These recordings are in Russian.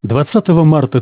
20 марта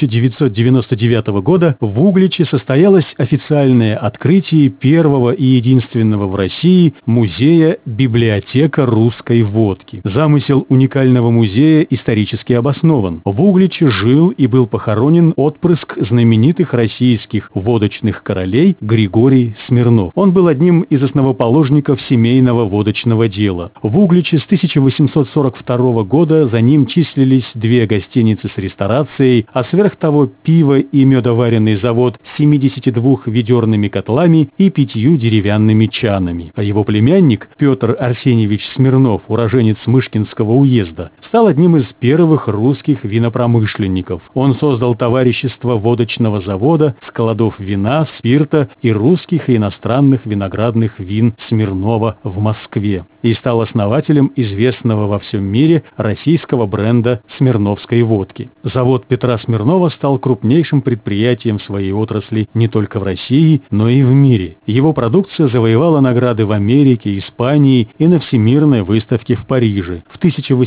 1999 года в Угличе состоялось официальное открытие первого и единственного в России музея «Библиотека русской водки». Замысел уникального музея исторически обоснован. В Угличе жил и был похоронен отпрыск знаменитых российских водочных королей Григорий Смирнов. Он был одним из основоположников семейного водочного дела. В Угличе с 1842 года за ним числились две гостиницы с ресторацией, а сверх того пиво и медоваренный завод с 72 ведерными котлами и 5 деревянными чанами. А его племянник Петр Арсеньевич Смирнов, уроженец Мышкинского уезда, стал одним из первых русских винопромышленников. Он создал товарищество водочного завода, складов вина, спирта и русских и иностранных виноградных вин Смирнова в Москве и стал основателем известного во всем мире российского бренда смирновской водки. Завод Петра Смирнова стал крупнейшим предприятием своей отрасли не только в России, но и в мире. Его продукция завоевала награды в Америке, Испании и на Всемирной выставке в Париже. В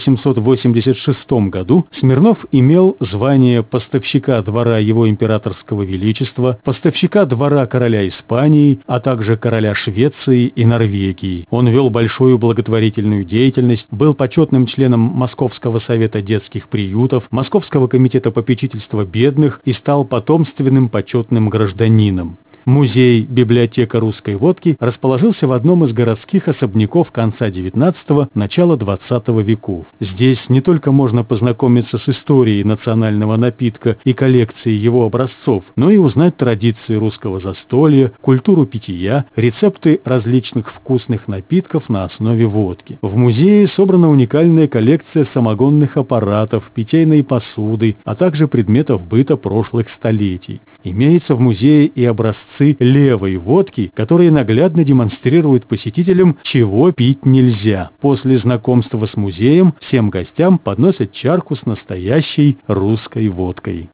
1886 году Смирнов имел звание поставщика двора его императорского величества, поставщика двора короля Испании, а также короля Швеции и Норвегии. Он вел большую благотворительную деятельность, был почетным членом Московского совета детских приютов, Московского комитета попечительства бедных и стал потомственным почетным гражданином. Музей «Библиотека русской водки» расположился в одном из городских особняков конца XIX – начала XX веков. Здесь не только можно познакомиться с историей национального напитка и коллекцией его образцов, но и узнать традиции русского застолья, культуру питья, рецепты различных вкусных напитков на основе водки. В музее собрана уникальная коллекция самогонных аппаратов, питейной посуды, а также предметов быта прошлых столетий. Имеется в музее и образцы левой водки, которые наглядно демонстрируют посетителям, чего пить нельзя. После знакомства с музеем всем гостям подносят чарку с настоящей русской водкой.